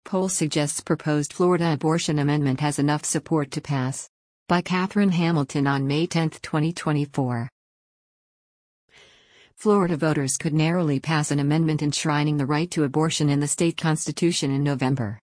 Poll suggests proposed Florida abortion amendment has enough support to pass. By Catherine Hamilton on May 10, 2024. Florida voters could narrowly pass an amendment enshrining the right to abortion in the state constitution in November.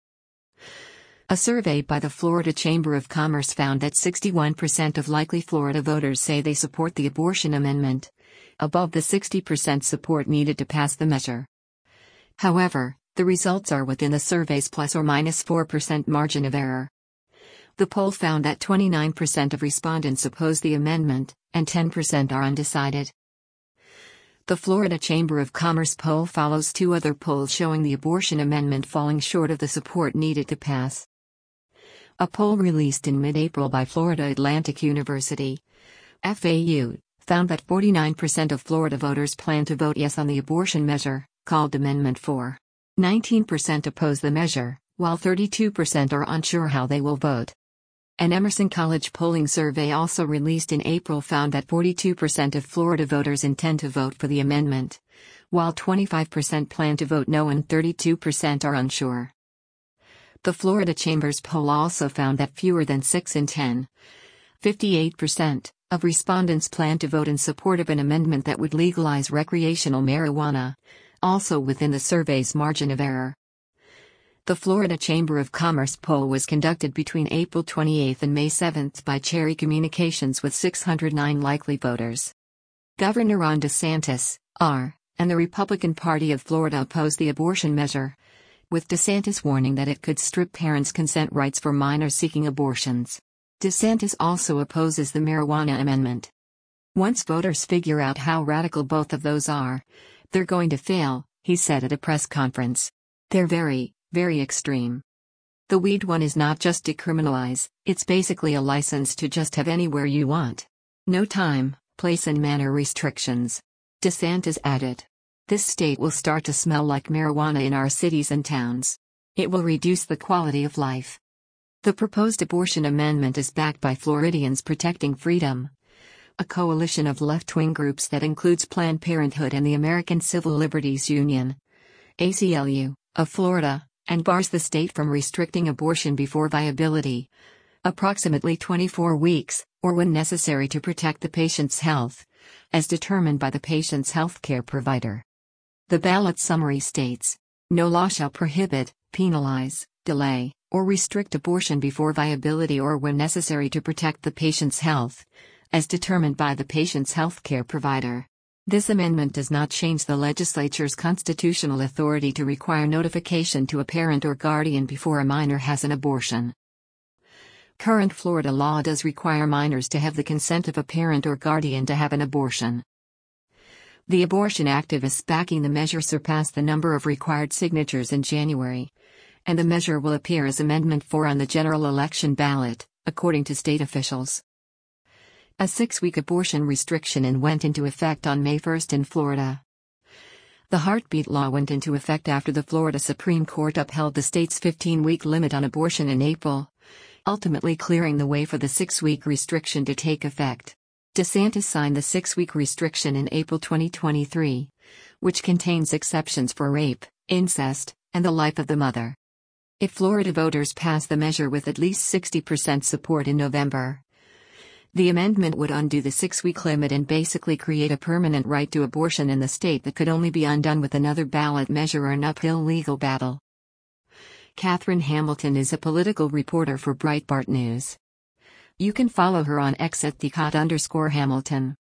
A survey by the Florida Chamber of Commerce found that 61% of likely Florida voters say they support the abortion amendment, above the 60% support needed to pass the measure. However, the results are within the survey's plus or minus 4% margin of error. The poll found that 29% of respondents oppose the amendment, and 10% are undecided. The Florida Chamber of Commerce poll follows two other polls showing the abortion amendment falling short of the support needed to pass. A poll released in mid-April by Florida Atlantic University, FAU, found that 49% of Florida voters plan to vote yes on the abortion measure, called Amendment 4. 19% oppose the measure, while 32% are unsure how they will vote. An Emerson College polling survey also released in April found that 42% of Florida voters intend to vote for the amendment, while 25% plan to vote no and 32% are unsure. The Florida Chamber's poll also found that fewer than 6 in 10, 58%, of respondents plan to vote in support of an amendment that would legalize recreational marijuana, also within the survey's margin of error. The Florida Chamber of Commerce poll was conducted between April 28 and May 7 by Cherry Communications with 609 likely voters. Governor Ron DeSantis, R., and the Republican Party of Florida opposed the abortion measure, with DeSantis warning that it could strip parents' consent rights for minors seeking abortions. DeSantis also opposes the marijuana amendment. Once voters figure out how radical both of those are, they're going to fail, he said at a press conference. They're very extreme. The weed one is not just decriminalize, it's basically a license to just have anywhere you want. No time, place and manner restrictions. DeSantis added. This state will start to smell like marijuana in our cities and towns. It will reduce the quality of life. The proposed abortion amendment is backed by Floridians Protecting Freedom, a coalition of left-wing groups that includes Planned Parenthood and the American Civil Liberties Union, ACLU, of Florida, and bars the state from restricting abortion before viability, approximately 24 weeks, or when necessary to protect the patient's health, as determined by the patient's healthcare provider. The ballot summary states, no law shall prohibit, penalize, delay, or restrict abortion before viability or when necessary to protect the patient's health, as determined by the patient's healthcare provider. This amendment does not change the legislature's constitutional authority to require notification to a parent or guardian before a minor has an abortion. Current Florida law does require minors to have the consent of a parent or guardian to have an abortion. The abortion activists backing the measure surpassed the number of required signatures in January, and the measure will appear as Amendment 4 on the general election ballot, according to state officials. A 6-week abortion restriction went into effect on May 1 in Florida. The heartbeat law went into effect after the Florida Supreme Court upheld the state's 15-week limit on abortion in April, ultimately clearing the way for the 6-week restriction to take effect. DeSantis signed the 6-week restriction in April 2023, which contains exceptions for rape, incest, and the life of the mother. If Florida voters pass the measure with at least 60% support in November, the amendment would undo the 6-week limit and basically create a permanent right to abortion in the state that could only be undone with another ballot measure or an uphill legal battle. Catherine Hamilton is a political reporter for Breitbart News. You can follow her on X at @Hamilton.